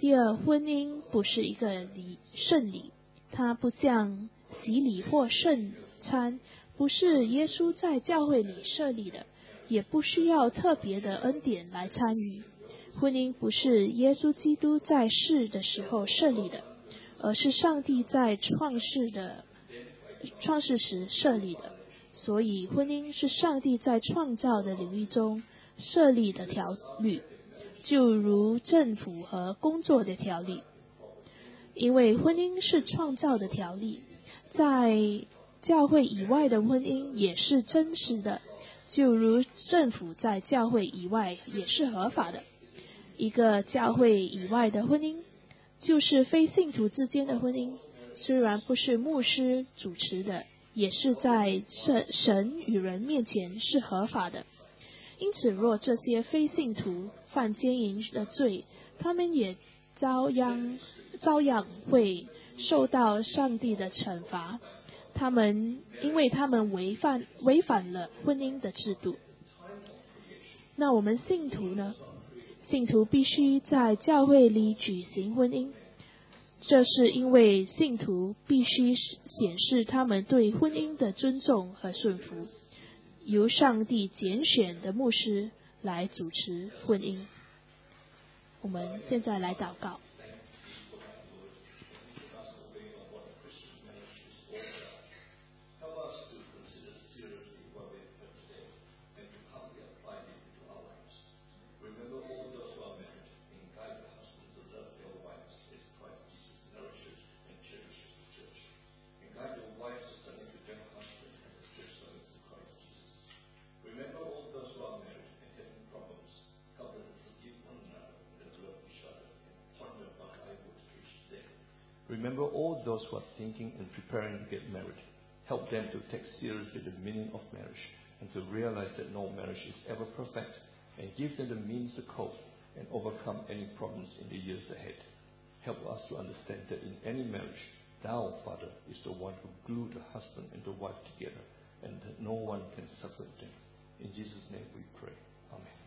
第二，婚姻不是一个圣礼，它不像洗礼或圣餐，不是耶稣在教会里设立的，也不需要特别的恩典来参与。婚姻不是耶稣基督在世的时候设立的，而是上帝在创世时设立的。所以婚姻是上帝在创造的领域中设立的条律，就如政府和工作的条例。因为婚姻是创造的条例，在教会以外的婚姻也是真实的，就如政府在教会以外也是合法的。一个教会以外的婚姻，就是非信徒之间的婚姻，虽然不是牧师主持的，也是在神与人面前是合法的。因此，若这些非信徒犯奸淫的罪，他们也照样会受到上帝的惩罚。因为他们违反了婚姻的制度。那我们信徒呢？信徒必须在教会里举行婚姻，这是因为信徒必须显示他们对婚姻的尊重和顺服，由上帝拣选的牧师来主持婚姻。我们现在来祷告。 Remember all those who are thinking and preparing to get married. Help them to take seriously the meaning of marriage and to realize that no marriage is ever perfect, and give them the means to cope and overcome any problems in the years ahead. Help us to understand that in any marriage, Thou, Father, is the one who glued the husband and the wife together, and that no one can separate them. In Jesus' name we pray. Amen.